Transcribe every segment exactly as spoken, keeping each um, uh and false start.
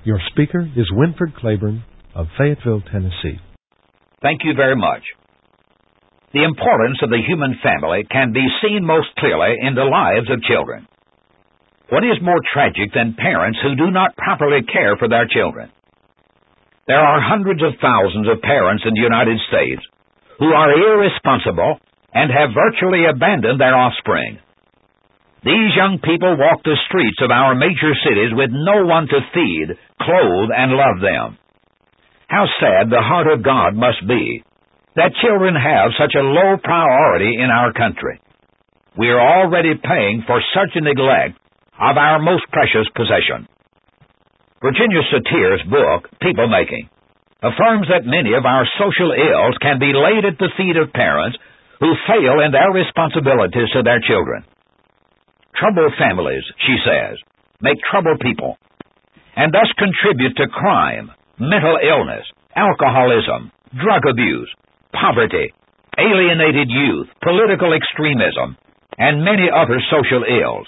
Your speaker is Winford Claiborne of Fayetteville, Tennessee. Thank you very much. The importance of the human family can be seen most clearly in the lives of children. What is more tragic than parents who do not properly care for their children? There are hundreds of thousands of parents in the United States who are irresponsible and have virtually abandoned their offspring. These young people walk the streets of our major cities with no one to feed, clothe, and love them. How sad the heart of God must be that children have such a low priority in our country. We are already paying for such a neglect of our most precious possession. Virginia Satir's book, People Making, affirms that many of our social ills can be laid at the feet of parents who fail in their responsibilities to their children. Troubled families, she says, make troubled people, and thus contribute to crime, mental illness, alcoholism, drug abuse, poverty, alienated youth, political extremism, and many other social ills.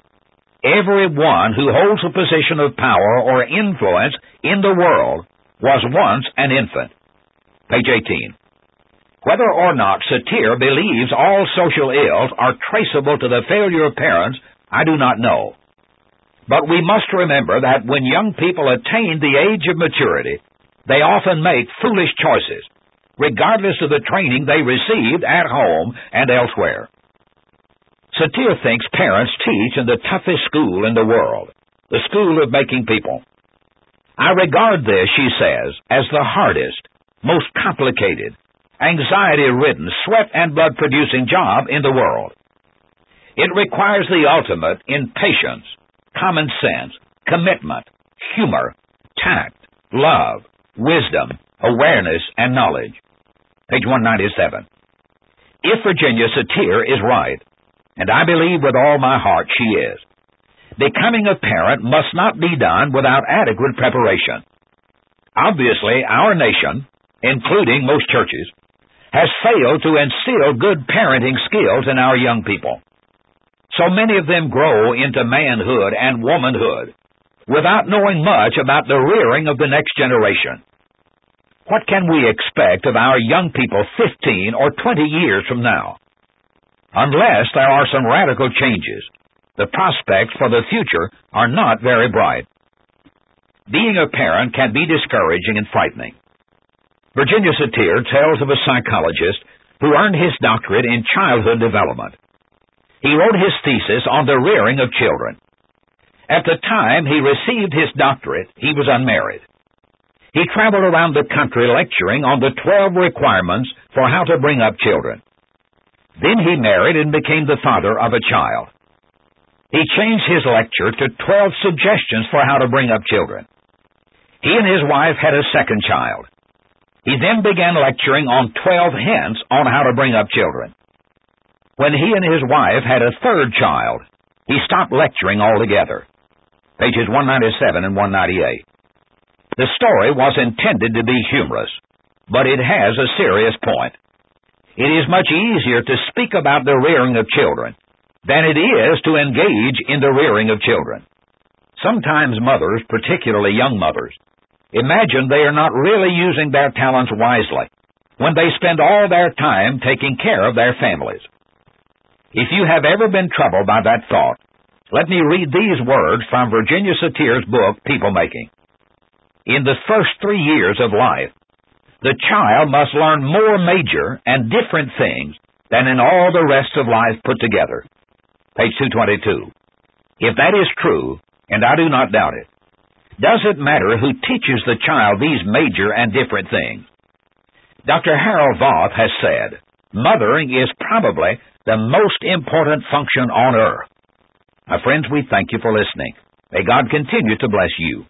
Everyone who holds a position of power or influence in the world was once an infant. Page eighteen. Whether or not Satir believes all social ills are traceable to the failure of parents, I do not know. But we must remember that when young people attain the age of maturity, they often make foolish choices, regardless of the training they received at home and elsewhere. Satir thinks parents teach in the toughest school in the world, the school of making people. I regard this, she says, as the hardest, most complicated, anxiety-ridden, sweat and blood-producing job in the world. It requires the ultimate in patience, common sense, commitment, humor, tact, love, wisdom, awareness, and knowledge. Page one ninety-seven. If Virginia Satir is right, and I believe with all my heart she is, becoming a parent must not be done without adequate preparation. Obviously, our nation, including most churches, has failed to instill good parenting skills in our young people. So many of them grow into manhood and womanhood without knowing much about the rearing of the next generation. What can we expect of our young people fifteen or twenty years from now? Unless there are some radical changes, the prospects for the future are not very bright. Being a parent can be discouraging and frightening. Virginia Satir tells of a psychologist who earned his doctorate in childhood development. He wrote his thesis on the rearing of children. At the time he received his doctorate, he was unmarried. He traveled around the country lecturing on the twelve requirements for how to bring up children. Then he married and became the father of a child. He changed his lecture to twelve suggestions for how to bring up children. He and his wife had a second child. He then began lecturing on twelve hints on how to bring up children. When he and his wife had a third child, he stopped lecturing altogether. Pages one ninety-seven and one ninety-eight. The story was intended to be humorous, but it has a serious point. It is much easier to speak about the rearing of children than it is to engage in the rearing of children. Sometimes mothers, particularly young mothers, imagine they are not really using their talents wisely when they spend all their time taking care of their families. If you have ever been troubled by that thought, let me read these words from Virginia Satir's book, People Making. In the first three years of life, the child must learn more major and different things than in all the rest of life put together. Page two twenty-two. If that is true, and I do not doubt it, does it matter who teaches the child these major and different things? Doctor Harold Voth has said, mothering is probably the most important function on earth. My friends, we thank you for listening. May God continue to bless you.